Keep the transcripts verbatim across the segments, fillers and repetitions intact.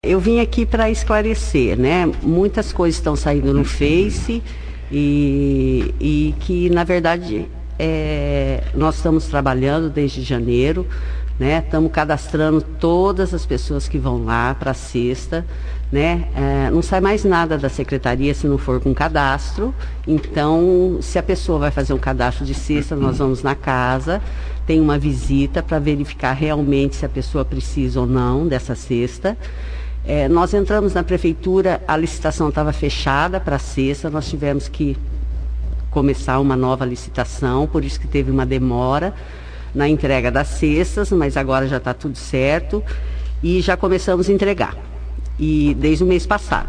Eu vim aqui para esclarecer, né? Muitas coisas estão saindo no Face e, e que, na verdade, é, nós estamos trabalhando desde janeiro, né? Estamos cadastrando todas as pessoas que vão lá para a cesta, né? É, não sai mais nada da secretaria se não for com cadastro. Então, se a pessoa vai fazer um cadastro de cesta, nós vamos na casa, tem uma visita para verificar realmente se a pessoa precisa ou não dessa cesta. É, nós entramos na prefeitura, a licitação estava fechada para a cesta, nós tivemos que começar uma nova licitação, por isso que teve uma demora na entrega das cestas, mas agora já está tudo certo e já começamos a entregar, e desde o mês passado.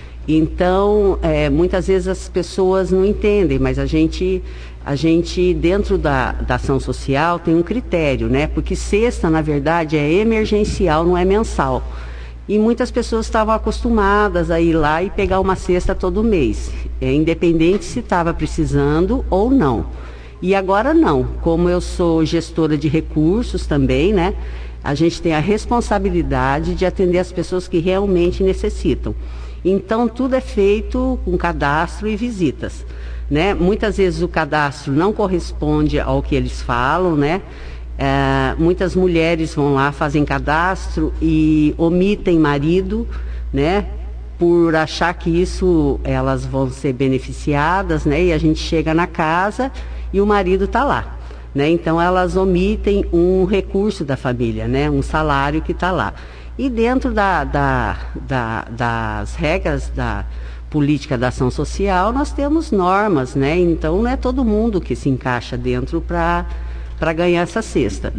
Então, é, muitas vezes as pessoas não entendem, mas a gente, a gente dentro da, da ação social tem um critério, né? Porque cesta, na verdade, é emergencial, não é mensal. E muitas pessoas estavam acostumadas a ir lá e pegar uma cesta todo mês, é, independente se estava precisando ou não. E agora não, como eu sou gestora de recursos também, né? A gente tem a responsabilidade de atender as pessoas que realmente necessitam. Então tudo é feito com cadastro e visitas, né? Muitas vezes o cadastro não corresponde ao que eles falam, né? É, muitas mulheres vão lá, fazem cadastro e omitem marido, né? Por achar que isso elas vão ser beneficiadas, né? E a gente chega na casa e o marido está lá, né? Então elas omitem um recurso da família, né? Um salário que está lá. E dentro da, da, da, das regras da política da ação social, nós temos normas, né? Então não é todo mundo que se encaixa dentro para para ganhar essa cesta.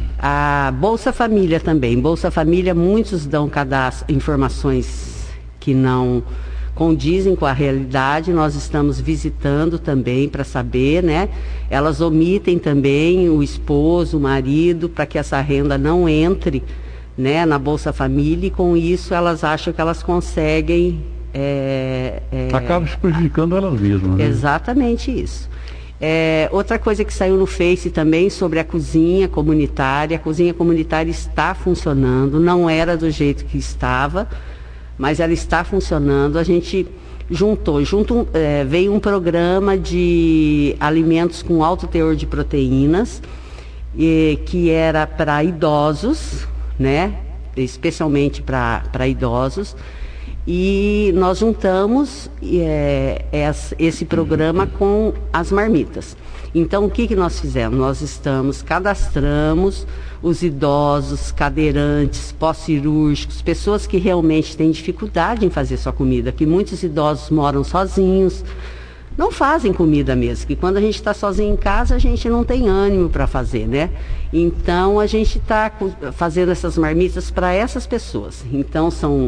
A Bolsa Família também. Bolsa Família, muitos dão cadastro, informações que não condizem com a realidade. Nós estamos visitando também para saber, né? Elas omitem também o esposo, o marido, para que essa renda não entre, né, na Bolsa Família, e com isso elas acham que elas conseguem... É, é, acaba se prejudicando elas mesmas, né? Exatamente isso. É, outra coisa que saiu no Face também sobre a cozinha comunitária. A cozinha comunitária está funcionando, não era do jeito que estava, mas ela está funcionando. A gente juntou, junto, é, veio um programa de alimentos com alto teor de proteínas, e, que era para idosos, né? Especialmente para idosos. E nós juntamos é, esse programa com as marmitas. Então, o que, que nós fizemos? Nós estamos, cadastramos os idosos, cadeirantes, pós-cirúrgicos, pessoas que realmente têm dificuldade em fazer sua comida, que muitos idosos moram sozinhos, não fazem comida mesmo, que quando a gente está sozinho em casa, a gente não tem ânimo para fazer, né? Então, a gente está fazendo essas marmitas para essas pessoas. Então, são,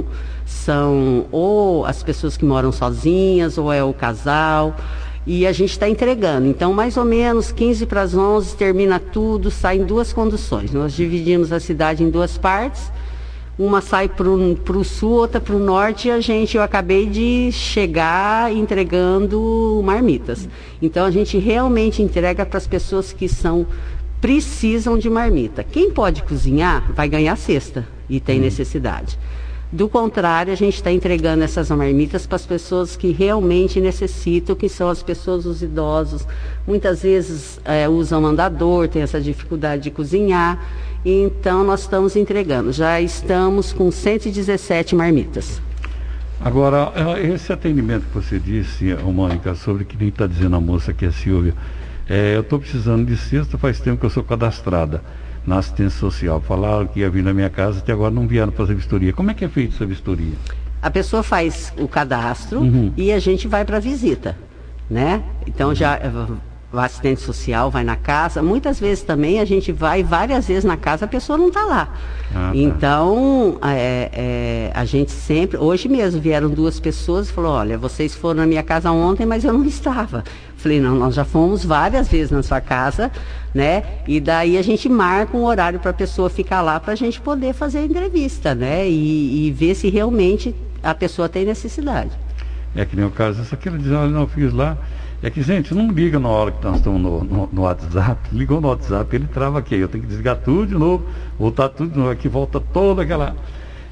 são ou as pessoas que moram sozinhas, ou é o casal, e a gente está entregando. Então, mais ou menos, quinze para as onze, termina tudo, sai em duas conduções. Nós dividimos a cidade em duas partes. Uma sai para o sul, outra para o norte, e a gente, eu acabei de chegar entregando marmitas. Então, a gente realmente entrega para as pessoas que são, precisam de marmita. Quem pode cozinhar, vai ganhar cesta e tem necessidade. Do contrário, a gente está entregando essas marmitas para as pessoas que realmente necessitam, que são as pessoas, os idosos. Muitas vezes é, usam andador, tem essa dificuldade de cozinhar. Então, nós estamos entregando. Já estamos com cento e dezessete marmitas. Agora, esse atendimento que você disse, Mônica, sobre que nem está dizendo a moça que é Silvia, é, eu estou precisando de cesta, faz tempo que eu sou cadastrada na assistência social. Falaram que ia vir na minha casa, até agora não vieram fazer vistoria. Como é que é feito essa vistoria? A pessoa faz o cadastro, uhum, e a gente vai para a visita, né? Então, uhum, já... o assistente social vai na casa, muitas vezes também a gente vai várias vezes na casa, a pessoa não está lá. Ah, tá. Então, é, é, a gente sempre, hoje mesmo vieram duas pessoas e falou, olha, vocês foram na minha casa ontem, mas eu não estava. Falei, não, nós já fomos várias vezes na sua casa, né? E daí a gente marca um horário para a pessoa ficar lá para a gente poder fazer a entrevista, né? E, e ver se realmente a pessoa tem necessidade. É que nem o caso, essa aqui ela diz, olha, não, eu fiz lá. É que, gente, não liga na hora que nós estamos no, no, no WhatsApp. Ligou no WhatsApp, ele trava aqui. Eu tenho que desligar tudo de novo, voltar tudo de novo. Aqui volta toda aquela...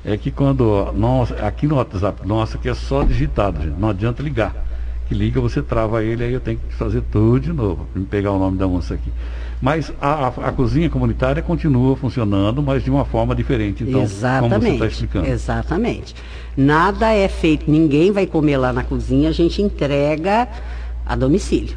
é que quando nós, aqui no WhatsApp nosso, que é só digitado, gente, não adianta ligar. Que liga, você trava ele, aí eu tenho que fazer tudo de novo, para me pegar o nome da moça aqui. Mas a, a, a cozinha comunitária continua funcionando, mas de uma forma diferente, então, exatamente, como você está explicando. Exatamente. Nada é feito, ninguém vai comer lá na cozinha, a gente entrega a domicílio.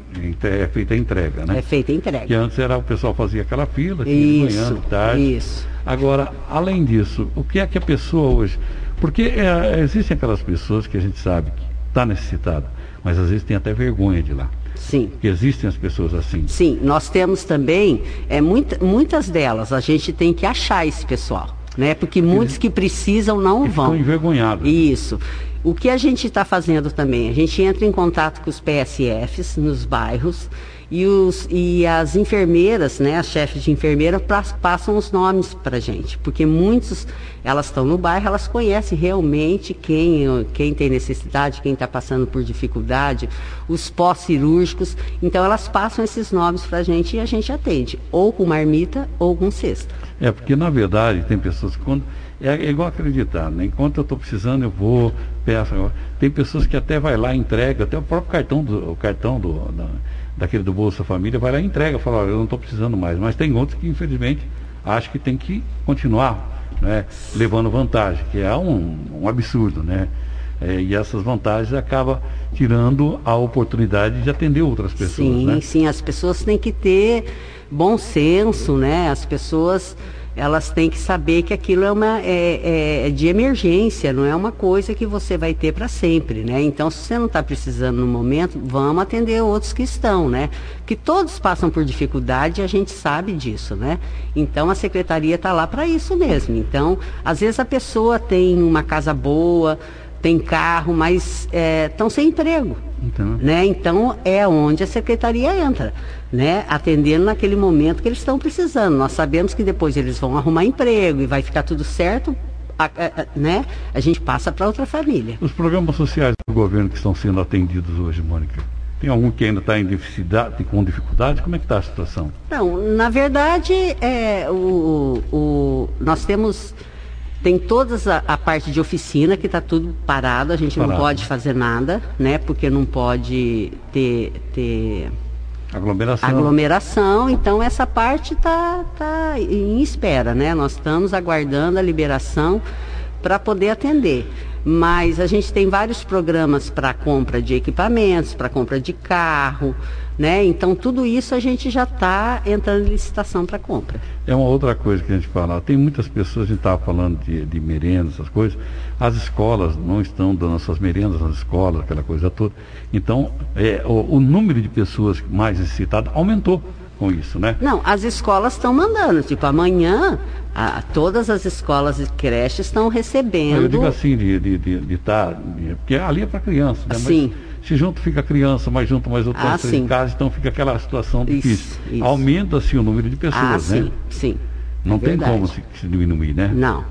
É feita a entrega, né? É feita a entrega. Que antes era o pessoal fazia aquela fila, tinha isso, de manhã, de tarde. Isso. Agora, além disso, o que é que a pessoa hoje... Porque é, existem aquelas pessoas que a gente sabe que está necessitada, mas às vezes tem até vergonha de ir lá. Sim. Que existem as pessoas assim. Sim, nós temos também, é, muita, muitas delas, a gente tem que achar esse pessoal, né? Porque muitos que precisam não Eles vão. Estão envergonhados. Isso. O que a gente está fazendo também? A gente entra em contato com os P S Fs nos bairros e, os, e as enfermeiras, né, as chefes de enfermeira, pra, passam os nomes para a gente. Porque muitos, elas estão no bairro, elas conhecem realmente quem, quem tem necessidade, quem está passando por dificuldade, os pós-cirúrgicos. Então elas passam esses nomes para a gente e a gente atende, ou com marmita ou com cesta. É, porque na verdade tem pessoas que quando... É, é igual acreditar, né? Enquanto eu estou precisando, eu vou, peço. Tem pessoas que até vai lá e entrega, até o próprio cartão, do, o cartão do, da, daquele do Bolsa Família, vai lá e entrega, fala, olha, eu não estou precisando mais. Mas tem outros que, infelizmente, acham que tem que continuar, né, levando vantagem, que é um, um absurdo, né? É, e essas vantagens acabam tirando a oportunidade de atender outras pessoas, sim, né? Sim, as pessoas têm que ter bom senso, né? As pessoas... elas têm que saber que aquilo é, uma, é, é de emergência, não é uma coisa que você vai ter para sempre, né? Então, se você não está precisando no momento, vamos atender outros que estão, né? Que todos passam por dificuldade e a gente sabe disso, né? Então, a secretaria está lá para isso mesmo. Então, às vezes a pessoa tem uma casa boa, tem carro, mas estão é, sem emprego. Então. Né? Então, é onde a secretaria entra, né? Atendendo naquele momento que eles estão precisando. Nós sabemos que depois eles vão arrumar emprego e vai ficar tudo certo, a, a, a, né? A gente passa para outra família. Os programas sociais do governo que estão sendo atendidos hoje, Mônica, tem algum que ainda está em dificuldade, com dificuldade? Como é que está a situação? Não, na verdade, é, o, o, nós temos... Tem toda a, a parte de oficina que está tudo parado, a gente parado. Não pode fazer nada, né? Porque não pode ter, ter aglomeração. aglomeração, então essa parte está tá em espera, né? Nós estamos aguardando a liberação para poder atender. Mas a gente tem vários programas para compra de equipamentos, para compra de carro, né? Então tudo isso a gente já está entrando em licitação para compra. É uma outra coisa que a gente fala, tem muitas pessoas, a gente estava falando de, de merendas, essas coisas, as escolas não estão dando as suas merendas nas escolas, aquela coisa toda. Então, é, o, o número de pessoas mais necessitadas aumentou com isso, né? Não, as escolas estão mandando, tipo, amanhã a, todas as escolas e creches estão recebendo... Eu digo assim, de estar, de, de, de tá, de, porque ali é para criança, né? Sim. Mas, se junto fica criança, mais junto mais outras ah, três em casa, então fica aquela situação isso, difícil. Isso. Aumenta-se o número de pessoas, ah, né? Sim, sim. Não é tem verdade. como se, se diminuir, né? Não.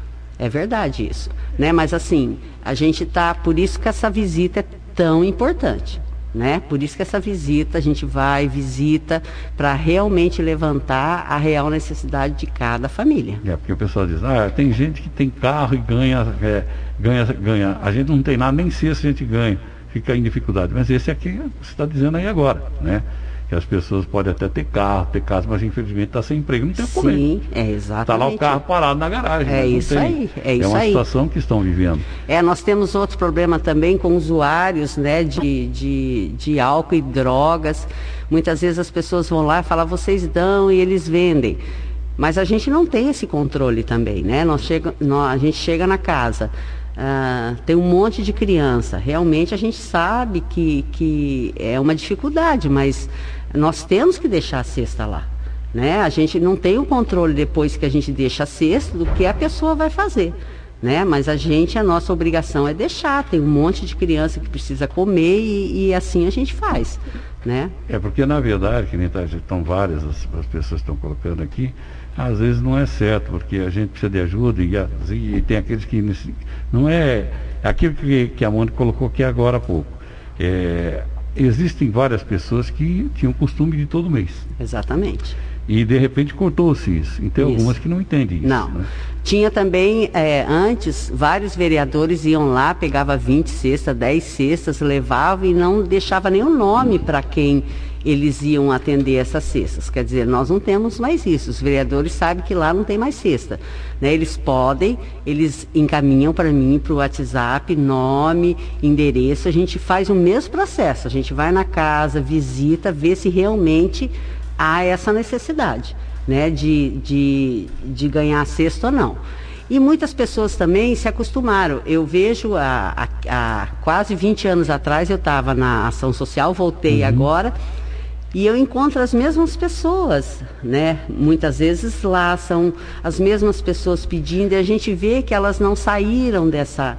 É verdade isso. Né? Mas assim, a gente tá. Por isso que essa visita é tão importante. Né? Por isso que essa visita, a gente vai, visita, para realmente levantar a real necessidade de cada família. É, porque o pessoal diz, ah, tem gente que tem carro e ganha, é, ganha, ganha. A gente não tem nada, nem sei se a gente ganha. Fica em dificuldade. Mas esse aqui você está dizendo aí agora, né? Que as pessoas podem até ter carro, ter casa, mas infelizmente está sem emprego, não tem o que comer. Sim, é exatamente. Está lá o carro parado na garagem. É isso tem. aí, é isso aí. É uma aí. situação que estão vivendo. É, nós temos outro problema também com usuários, né, de, de, de álcool e drogas. Muitas vezes as pessoas vão lá e falam, vocês dão e eles vendem. Mas a gente não tem esse controle também, né? Nós chega, nós, a gente chega na casa... Uh, tem um monte de criança. Realmente a gente sabe que, que é uma dificuldade, mas nós temos que deixar a cesta lá, né? A gente não tem o controle depois que a gente deixa a cesta do que a pessoa vai fazer, né? Mas a gente, a nossa obrigação é deixar. Tem um monte de criança que precisa comer e, e assim a gente faz, né? É porque na verdade, que nem tá, estão várias as, as pessoas estão colocando aqui, às vezes não é certo, porque a gente precisa de ajuda e, e tem aqueles que não é aquilo que, que a Mônica colocou aqui agora há pouco. É, existem várias pessoas que tinham costume de todo mês. Exatamente. E de repente cortou-se isso. E tem isso. Algumas que não entendem isso. Não. Né? Tinha também, é, antes, vários vereadores iam lá, pegava vinte cestas, dez cestas, levavam e não deixava nenhum nome para quem eles iam atender essas cestas. Quer dizer, nós não temos mais isso. Os vereadores sabem que lá não tem mais cesta. Né? Eles podem, eles encaminham para mim, para o WhatsApp, nome, endereço. A gente faz o mesmo processo. A gente vai na casa, visita, vê se realmente há essa necessidade, né, de, de, de ganhar cesta ou não. E muitas pessoas também se acostumaram. Eu vejo há, há, há quase vinte anos atrás, eu estava na ação social, voltei uhum. agora, e eu encontro as mesmas pessoas, né? Muitas vezes lá são as mesmas pessoas pedindo, e a gente vê que elas não saíram dessa...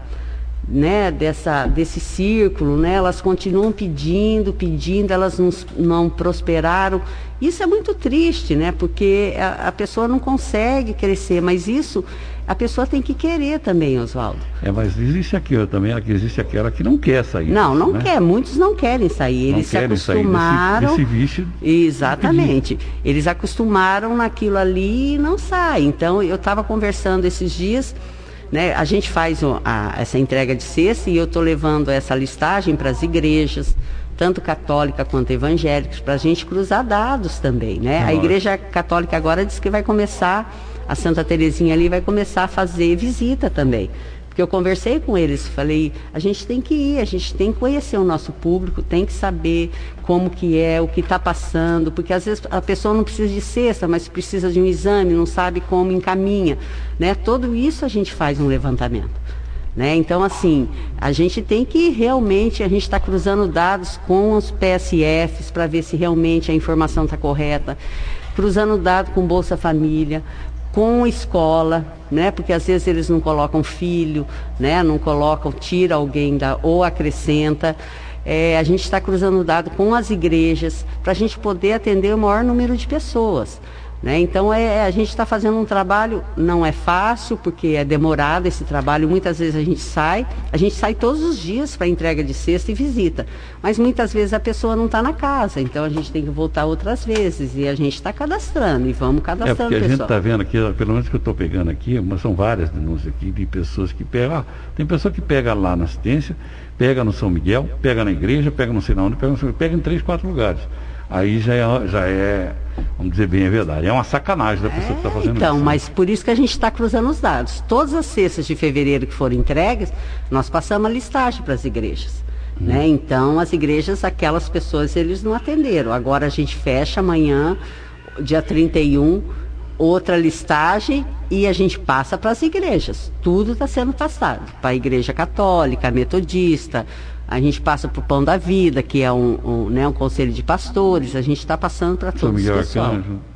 Né, dessa, desse círculo, né, elas continuam pedindo, pedindo, elas não, não prosperaram. Isso é muito triste, né, porque a, a pessoa não consegue crescer, mas isso a pessoa tem que querer também, Oswaldo. É, mas existe aquilo também, existe aquela que não quer sair. Não, não né? quer, muitos não querem sair, eles se acostumaram. Desse, desse vício. Exatamente, eles acostumaram naquilo ali e não saem. Então, eu estava conversando esses dias. Né, a gente faz o, a, essa entrega de cesta e eu estou levando essa listagem para as igrejas, tanto católica quanto evangélicas, para a gente cruzar dados também. Né? A Igreja Católica agora diz que vai começar, a Santa Terezinha ali vai começar a fazer visita também. Porque eu conversei com eles, falei, a gente tem que ir, a gente tem que conhecer o nosso público, tem que saber como que é, o que está passando, porque às vezes a pessoa não precisa de cesta, mas precisa de um exame, não sabe como encaminha, né? Tudo isso a gente faz um levantamento, né? Então, assim, a gente tem que realmente, a gente está cruzando dados com os P S Fs para ver se realmente a informação está correta, cruzando dados com Bolsa Família, com escola, né? Porque às vezes eles não colocam filho, né? Não colocam, tira alguém da, ou acrescenta. É, a gente está cruzando dado com as igrejas para a gente poder atender o maior número de pessoas. Né? Então é, a gente está fazendo um trabalho, não é fácil, porque é demorado esse trabalho, muitas vezes a gente sai, a gente sai todos os dias para entrega de cesta e visita, mas muitas vezes a pessoa não está na casa, então a gente tem que voltar outras vezes, e a gente está cadastrando, e vamos cadastrando. É porque a pessoal. gente está vendo aqui, pelo menos que eu estou pegando aqui, mas são várias denúncias aqui de pessoas que pegam, ah, tem pessoa que pega lá na assistência, pega no São Miguel, pega na igreja, pega não sei na onde, pega, no, pega em três, quatro lugares. Aí já é, já é, vamos dizer bem a verdade, é uma sacanagem da pessoa é, que está fazendo então, isso. Então, mas por isso que a gente está cruzando os dados. Todas as cestas de fevereiro que foram entregues, nós passamos a listagem para as igrejas. Hum. Né? Então, as igrejas, aquelas pessoas, eles não atenderam. Agora a gente fecha amanhã, dia trinta e um, outra listagem e a gente passa para as igrejas. Tudo está sendo passado. Para a igreja católica, metodista, a gente passa para o Pão da Vida, que é um, um, né, um conselho de pastores, a gente está passando para todos os pessoal.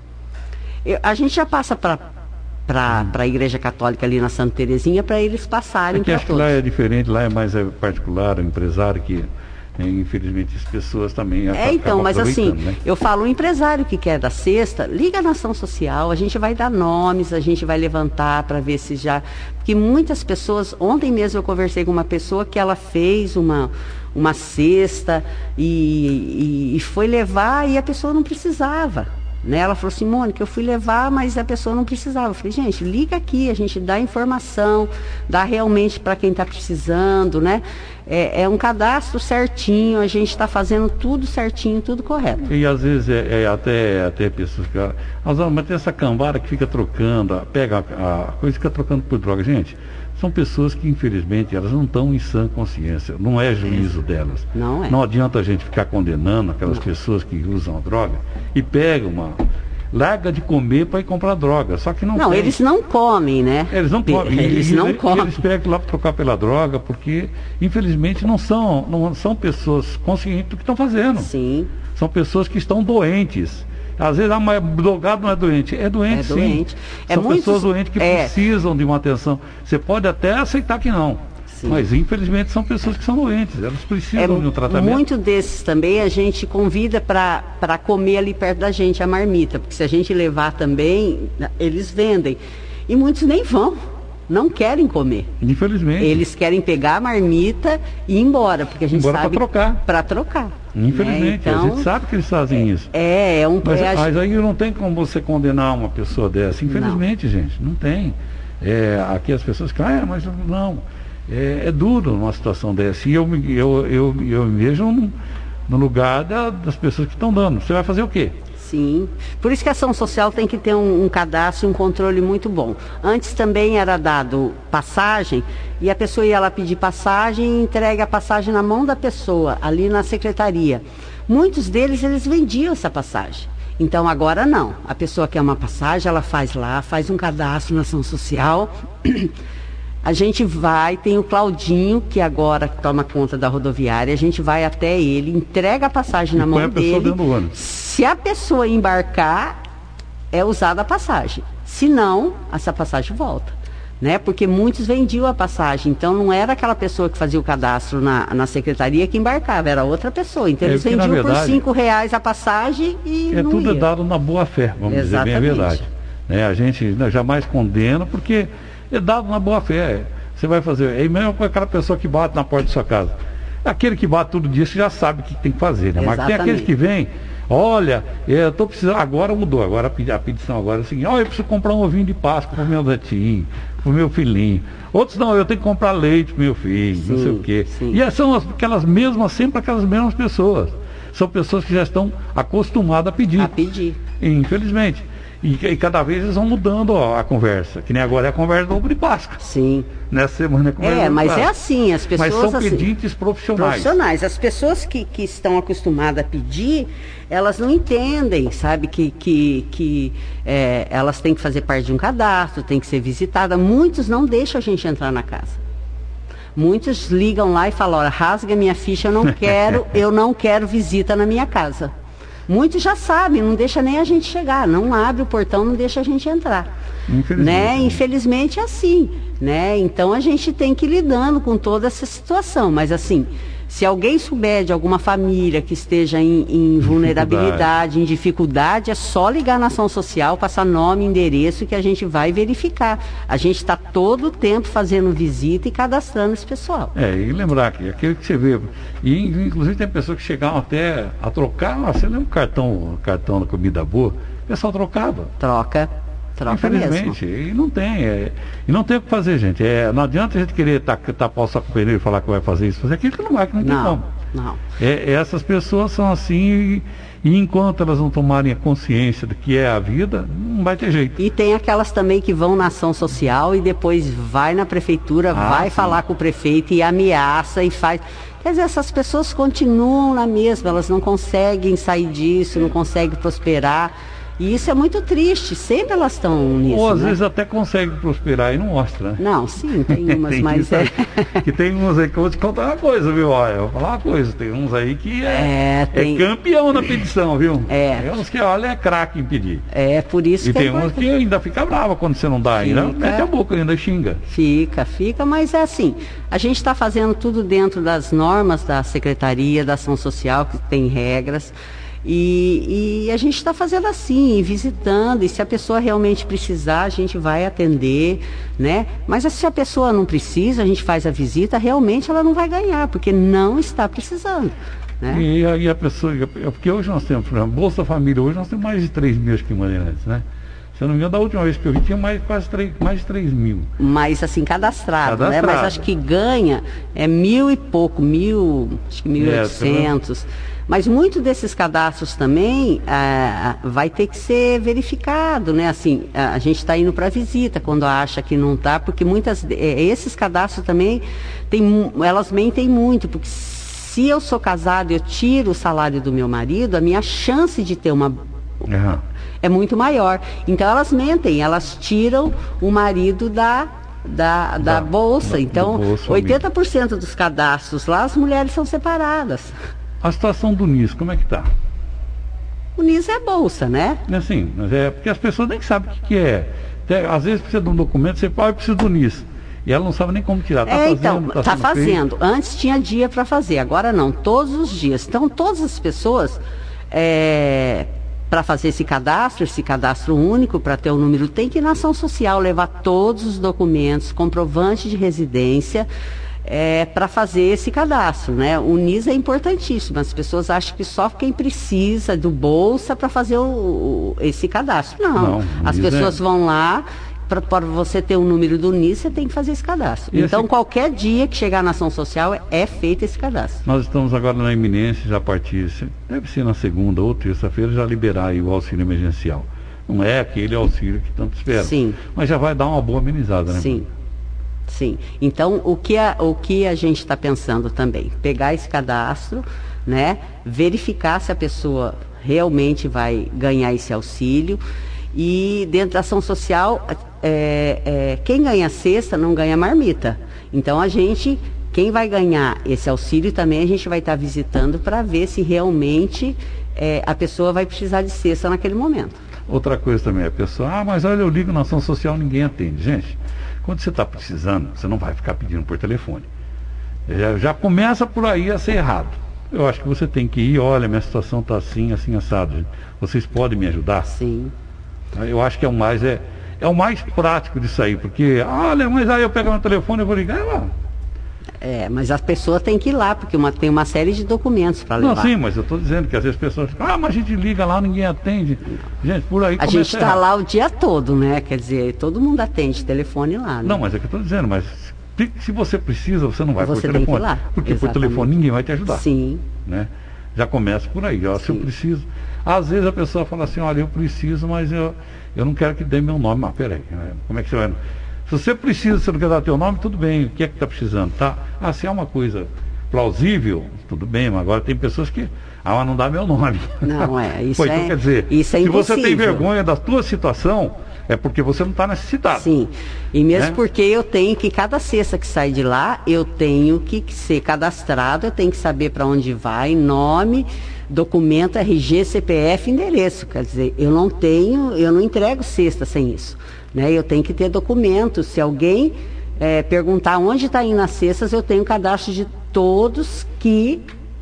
Eu, a gente já passa para para hum. a Igreja Católica ali na Santa Terezinha, para eles passarem para todos. Acho que lá é diferente, lá é mais é particular, o empresário que... É, infelizmente as pessoas também é então, mas assim, né? Eu falo, o empresário que quer da cesta, liga na ação social, a gente vai dar nomes, a gente vai levantar para ver se já, porque muitas pessoas, ontem mesmo eu conversei com uma pessoa que ela fez uma, uma cesta e, e, e foi levar e a pessoa não precisava. Né? Ela falou assim, Mônica, eu fui levar, mas a pessoa não precisava. Eu falei, gente, liga aqui, a gente dá informação, dá realmente para quem está precisando, né? É, é um cadastro certinho, a gente está fazendo tudo certinho, tudo correto. E às vezes é, é até, até pessoas que... Mas tem essa cambada que fica trocando, pega a, a coisa e fica trocando por droga. Gente, são pessoas que, infelizmente, elas não estão em sã consciência, não é juízo delas. Não é. Não adianta a gente ficar condenando aquelas não. pessoas que usam a droga e pega uma... larga de comer para ir comprar droga, só que não Não, tem. eles não comem, né? Eles não comem. Eles e, não e, comem. E eles pegam lá para trocar pela droga, porque, infelizmente, não são, não são pessoas conscientes do que estão fazendo. Sim. São pessoas que estão doentes. Às vezes, ah, mas drogado não é doente. É doente, é sim. Doente. É São muitos... pessoas doentes que é... precisam de uma atenção. Você pode até aceitar que não. Sim. Mas, infelizmente, são pessoas que são doentes. Elas precisam é, de um tratamento. Muito desses também a gente convida para comer ali perto da gente, a marmita. Porque se a gente levar também, eles vendem. E muitos nem vão. não querem comer. Infelizmente. Eles querem pegar a marmita e ir embora, porque a gente embora sabe... para trocar. Para trocar. Infelizmente, né? Então, a gente sabe que eles fazem isso. É, é um... Mas, é, mas aí não tem como você condenar uma pessoa dessa. Infelizmente, não. gente, não tem. É, aqui as pessoas ficam, ah, mas não. É, é duro numa situação dessa. E eu, eu, eu, eu me vejo no, no lugar da, das pessoas que estão dando. Você vai fazer o quê? Sim, por isso que a ação social tem que ter um, um cadastro e um controle muito bom. Antes também era dado passagem e a pessoa ia lá pedir passagem e entrega a passagem na mão da pessoa, ali na secretaria. Muitos deles, eles vendiam essa passagem. Então agora não, a pessoa quer uma passagem, ela faz lá, faz um cadastro na ação social. A gente vai, tem o Claudinho, que agora toma conta da rodoviária, a gente vai até ele, entrega a passagem e na mão a dele. Se a pessoa embarcar, é usada a passagem. Se não, essa passagem volta. Né? Porque muitos vendiam a passagem, então não era aquela pessoa que fazia o cadastro na, na secretaria que embarcava, era outra pessoa. Então é, eles vendiam verdade, por cinco reais a passagem e é não tudo ia. dado na boa fé, vamos Exatamente. dizer bem a verdade. Né? A gente né, jamais condena, porque é dado na boa fé. Você vai fazer, é mesmo com aquela pessoa que bate na porta da sua casa. Aquele que bate todo dia, você já sabe o que tem que fazer, né? Mas tem aqueles que vêm, olha, eu estou precisando, agora mudou, agora a pedição agora é o seguinte, olha, eu preciso comprar um ovinho de Páscoa para o meu netinho, para o meu filhinho. Outros não, eu tenho que comprar leite para o meu filho, sim, não sei o quê. Sim. E são aquelas mesmas, sempre aquelas mesmas pessoas. São pessoas que já estão acostumadas a pedir. A pedir. Infelizmente. E, e cada vez eles vão mudando ó, a conversa. Que nem agora é a conversa do ovo de Páscoa. Sim. Nessa semana é a conversa É, mas Páscoa. é assim, as pessoas... Mas são assim, pedintes profissionais. Profissionais. As pessoas que, que estão acostumadas a pedir, elas não entendem, sabe? Que, que, que é, elas têm que fazer parte de um cadastro, têm que ser visitadas. Muitos não deixam a gente entrar na casa. Muitos ligam lá e falam, olha, rasga minha ficha, eu não quero, eu não quero visita na minha casa. Muitos já sabem, não deixa nem a gente chegar, não abre o portão, não deixa a gente entrar. Infelizmente, né? Infelizmente é assim, né? Então a gente tem que ir lidando com toda essa situação, mas assim, se alguém souber de alguma família que esteja em, em vulnerabilidade, em dificuldade, é só ligar na ação social, passar nome, endereço, que a gente vai verificar. A gente está todo o tempo fazendo visita e cadastrando esse pessoal. É, e lembrar que aquele que você vê, e inclusive tem pessoas que chegavam até a trocar, você lembra o cartão, cartão da comida boa? O pessoal trocava. Troca. Troca Infelizmente, mesmo. e não tem, é, e não tem o que fazer, gente. É, não adianta a gente querer tapar o saco pneu e falar que vai fazer isso, fazer aquilo que não vai, que não, não tem como. Não. É, essas pessoas são assim, e, e enquanto elas não tomarem a consciência do que é a vida, não vai ter jeito. E tem aquelas também que vão na ação social e depois vai na prefeitura, ah, vai sim. falar com o prefeito e ameaça e faz. Quer dizer, essas pessoas continuam na mesma, elas não conseguem sair disso, não conseguem prosperar. E isso é muito triste, sempre elas estão nisso. Ou às né? vezes até consegue prosperar e não mostra, né? Não, sim, tem umas, tem mas que, é. Que tem uns aí que eu vou te contar uma coisa, viu? Olha, eu vou falar uma coisa, tem uns aí que é, é, tem... é campeão na petição, viu? É. Tem uns que, olha, é craque em pedir. É, por isso e que tem é uns que ainda fica brava quando você não dá, fica... ainda mete a boca, ainda xinga. Fica, fica, mas é assim, a gente está fazendo tudo dentro das normas da Secretaria da Ação Social, que tem regras. E, e a gente está fazendo assim, visitando, e se a pessoa realmente precisar, a gente vai atender, né? Mas se a pessoa não precisa, a gente faz a visita, realmente ela não vai ganhar, porque não está precisando. Né? E aí a pessoa, porque hoje nós temos, por exemplo, Bolsa Família, hoje nós temos mais de três mil que maneirantes, né? Se eu não me engano, da última vez que eu vi, tinha mais, quase três, mais de três mil. Mas assim, cadastrado, cadastrado, né? Mas acho que ganha é mil e pouco, mil, acho que mil e oitocentos. É, mas muito desses cadastros também ah, vai ter que ser verificado, né? Assim, a gente está indo para visita quando acha que não está, porque muitas, esses cadastros também, tem, elas mentem muito, porque se eu sou casado e eu tiro o salário do meu marido, a minha chance de ter uma... Uhum. é muito maior. Então elas mentem, elas tiram o marido da, da, da, da bolsa. Da, então, bolsa, oitenta por cento dos cadastros lá, as mulheres são separadas. A situação do N I S, como é que está? O N I S é bolsa, né? É assim, mas é porque as pessoas nem sabem o que, que é. Até, às vezes precisa de um documento, você fala, ah, eu preciso do N I S. E ela não sabe nem como tirar. Tá é, fazendo, então, tá, tá fazendo. Feito. Antes tinha dia para fazer, agora não, todos os dias. Então, todas as pessoas... É, para fazer esse cadastro, esse cadastro único, para ter o número, tem que ir na ação social, levar todos os documentos, comprovante de residência, é, para fazer esse cadastro, né? O N I S é importantíssimo, as pessoas acham que só quem precisa do Bolsa para fazer o, o, esse cadastro. Não, Não as pessoas é... vão lá, para você ter o número do N I S, você tem que fazer esse cadastro. E então, esse... qualquer dia que chegar na ação social, é, é feito esse cadastro. Nós estamos agora na iminência, já a partir, deve ser na segunda ou terça-feira, já liberar aí o auxílio emergencial. Não é aquele auxílio que tanto espera. Sim. Mas já vai dar uma boa amenizada, né? Sim. Sim. Então, o que a, o que a gente está pensando também? Pegar esse cadastro, né? Verificar se a pessoa realmente vai ganhar esse auxílio. E dentro da ação social, é, é, quem ganha cesta não ganha marmita. Então, a gente, quem vai ganhar esse auxílio também, a gente vai estar tá visitando para ver se realmente é, a pessoa vai precisar de cesta naquele momento. Outra coisa também, a pessoa, ah, mas olha, eu ligo na ação social, ninguém atende. Gente, quando você está precisando, você não vai ficar pedindo por telefone. Já, já começa por aí a ser errado. Eu acho que você tem que ir, olha, minha situação está assim, assim, assado. Vocês podem me ajudar? Sim. Eu acho que é o mais, é, é o mais prático disso aí, porque, olha, mas aí eu pego meu telefone e vou ligar, lá. É, mas as pessoas têm que ir lá, porque uma, tem uma série de documentos para levar. Não, sim, mas eu estou dizendo que às vezes as pessoas ficam, ah, mas a gente liga lá, ninguém atende. Gente, por aí a gente está lá o dia todo, né? Quer dizer, todo mundo atende telefone lá, né? Não, mas é que eu estou dizendo, mas se você precisa, você não vai você por telefone. Tem que ir lá. Porque Exatamente. por telefone ninguém vai te ajudar. Sim. Né? Já começa por aí, ó, se eu preciso. Às vezes a pessoa fala assim, olha, eu preciso, mas eu, eu não quero que dê meu nome. Mas peraí, como é que você vai... Se você precisa, você não quer dar teu nome, tudo bem. O que é que está precisando? Tá? Ah, se é uma coisa plausível, tudo bem, mas agora tem pessoas que... Ah, mas não dá meu nome. Não, é. Isso Pô, é, então, quer dizer, isso é se impossível. você tem vergonha da tua situação, é porque você não está necessitado. Sim. E mesmo né? porque eu tenho que, cada cesta que sai de lá, eu tenho que ser cadastrado, eu tenho que saber para onde vai, nome, documento, R G, C P F, endereço. Quer dizer, eu não tenho, eu não entrego cesta sem isso. Né? Eu tenho que ter documentos. Se alguém é, perguntar onde está indo as cestas, eu tenho cadastro de todos que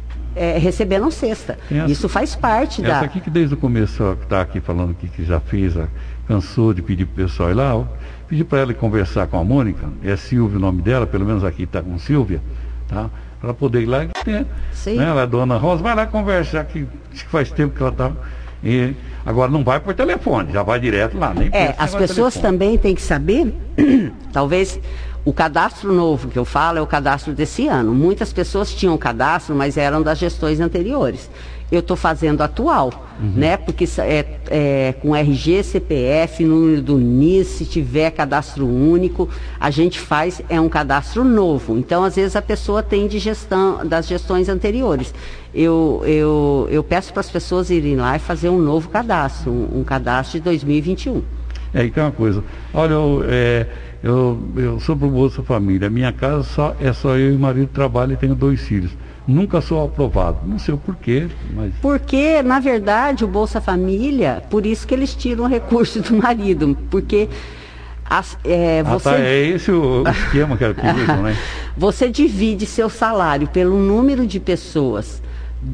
é, receberam cesta. Essa, isso faz parte essa da... Essa aqui que desde o começo está aqui falando que, que já fez, a, cansou de pedir para o pessoal ir lá, eu pedi para ela conversar com a Mônica, é Silvia o nome dela, pelo menos aqui está com Silvia, tá? Para poder ir lá e ter. Né? Ela é dona Rosa, vai lá conversar, que faz tempo que ela está... E agora não vai por telefone, já vai direto lá. Nem é, as pessoas também têm que saber, talvez o cadastro novo que eu falo é o cadastro desse ano. Muitas pessoas tinham cadastro, mas eram das gestões anteriores. Eu estou fazendo atual, uhum. né? Porque é, é, com R G, C P F, número do N I S, se tiver cadastro único, a gente faz, é um cadastro novo. Então, às vezes, a pessoa tem de gestão, das gestões anteriores. Eu, eu, eu peço para as pessoas irem lá e fazer um novo cadastro, um, um cadastro de dois mil e vinte e um. É, e tem uma coisa, olha, eu, é, eu, eu sou pro Bolsa Família, minha casa só, é só eu e o marido trabalho e tenho dois filhos. Nunca sou aprovado. Não sei o porquê, mas... Porque, na verdade, o Bolsa Família, por isso que eles tiram o recurso do marido. Porque as, é, você... Ah, tá, é esse o esquema que usam, né? Você divide seu salário pelo número de pessoas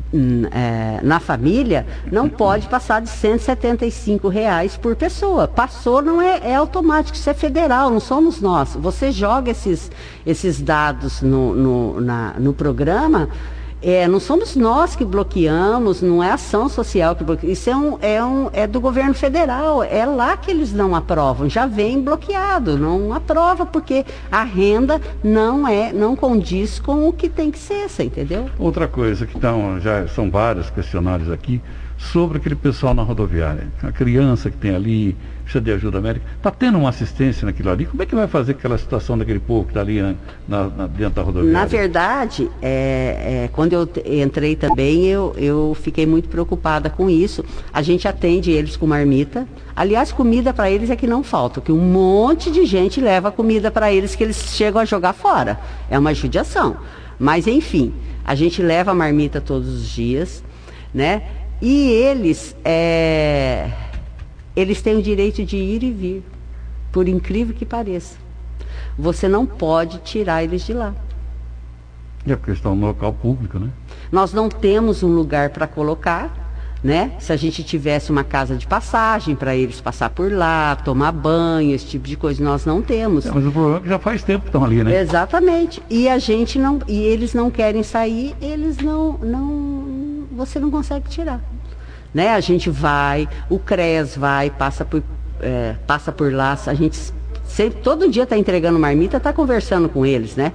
é, na família, não pode passar de cento e setenta e cinco reais por pessoa. Passou, não é, é automático, isso é federal, não somos nós. Você joga esses, esses dados no, no, na, no programa, é, não somos nós que bloqueamos, não é a ação social que bloqueia. Isso é, um, é, um, é do governo federal, é lá que eles não aprovam, já vem bloqueado, não aprova porque a renda não é, não condiz com o que tem que ser, você entendeu? Outra coisa que tão, já são vários questionários aqui, sobre aquele pessoal na rodoviária, a criança que tem ali, precisa de ajuda médica, está tendo uma assistência naquilo ali, como é que vai fazer aquela situação daquele povo que está ali na, na, dentro da rodoviária? Na verdade, é, é, quando eu entrei também, eu, eu fiquei muito preocupada com isso. A gente atende eles com marmita, aliás, comida para eles é que não falta, que um monte de gente leva comida para eles que eles chegam a jogar fora, é uma judiação, mas enfim, a gente leva a marmita todos os dias, né? E eles, é, eles têm o direito de ir e vir, por incrível que pareça. Você não pode tirar eles de lá. É porque estão no local público, né? Nós não temos um lugar para colocar, né? Se a gente tivesse uma casa de passagem para eles passar por lá, tomar banho, esse tipo de coisa, nós não temos. É, mas o problema é que já faz tempo que estão ali, né? Exatamente. E a gente não, e eles não querem sair, eles não, não, você não consegue tirar, né? A gente vai, o CRES vai, passa por, é, passa por lá, a gente sempre, todo dia está entregando marmita, está conversando com eles, né?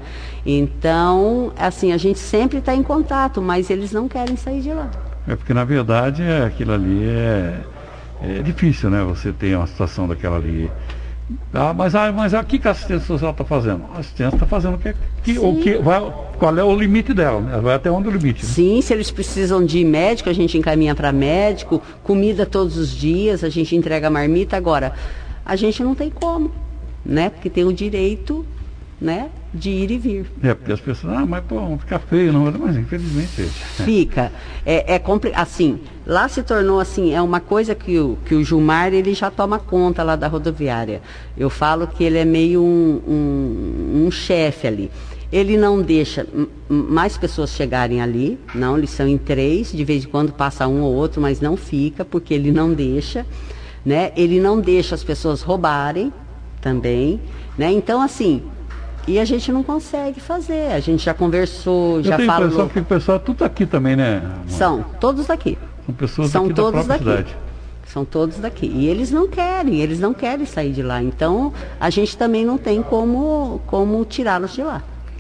Então, assim, a gente sempre está em contato, mas eles não querem sair de lá. É porque, na verdade, é, aquilo ali é, é difícil, né? Você ter uma situação daquela ali. Ah, mas, ah, mas o que a assistência social está fazendo? A assistência está fazendo o que, que, o que vai, qual é o limite dela, né? Vai até onde o limite. Né? Sim, se eles precisam de médico, a gente encaminha para médico, comida todos os dias, a gente entrega marmita. Agora, a gente não tem como, né? Porque tem o direito, né, de ir e vir. É, porque as pessoas, ah, mas pô, fica feio, não, mas infelizmente... Fica. É, é complicado, assim, lá se tornou assim, é uma coisa que o, que o Gilmar, ele já toma conta lá da rodoviária. Eu falo que ele é meio um, um, um chefe ali. Ele não deixa mais pessoas chegarem ali, não, eles são em três, de vez em quando passa um ou outro, mas não fica, porque ele não deixa, né? Ele não deixa as pessoas roubarem também, né? Então, assim... E a gente não consegue fazer, a gente já conversou, já falou... Eu tenho a impressão falou... que o pessoal é tudo aqui também, né? São, todos daqui. São pessoas São daqui todos da própria daqui. cidade. São todos daqui. E eles não querem, eles não querem sair de lá. Então, a gente também não tem como, como tirá-los de lá.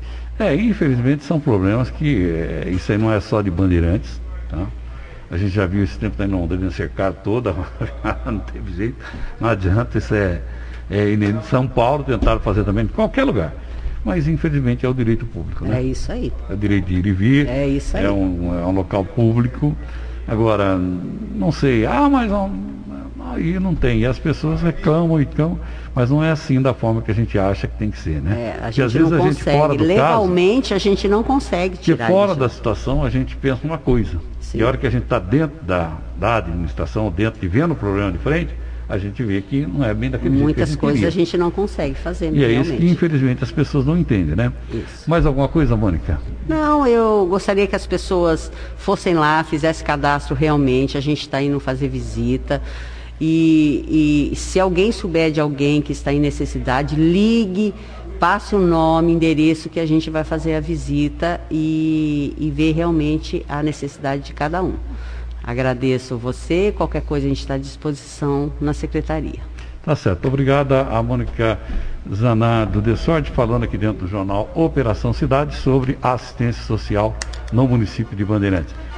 É, infelizmente são problemas que... É, isso aí não é só de Bandeirantes, tá? A gente já viu esse tempo da Londrina cercar toda, não teve jeito, não adianta, isso é... é em São Paulo tentaram fazer também, em qualquer lugar. Mas, infelizmente, é o direito público, né? É isso aí. É o direito de ir e vir. É isso aí. É um, é um local público. Agora, não sei, ah, mas não, aí não tem. E as pessoas reclamam e reclamam, mas não é assim da forma que a gente acha que tem que ser, né? É, a Porque, gente às vezes, não a gente consegue. fora do Legalmente, caso, a gente não consegue porque tirar fora isso. da situação, a gente pensa uma coisa. Sim. E a hora que a gente está dentro da, da administração, dentro de vendo o problema de frente, a gente vê que não é bem daquele jeito que a Muitas gente coisas queria. a gente não consegue fazer, E é realmente. isso que, infelizmente, as pessoas não entendem, né? Isso. Mais alguma coisa, Mônica? Não, eu gostaria que as pessoas fossem lá, fizessem cadastro realmente, a gente está indo fazer visita. E, e se alguém souber de alguém que está em necessidade, ligue, passe o nome, endereço, que a gente vai fazer a visita e, e ver realmente a necessidade de cada um. Agradeço você, qualquer coisa a gente está à disposição na secretaria. Tá certo. Obrigada a Mônica Zaná do De Sorte, falando aqui dentro do jornal Operação Cidade sobre assistência social no município de Bandeirantes.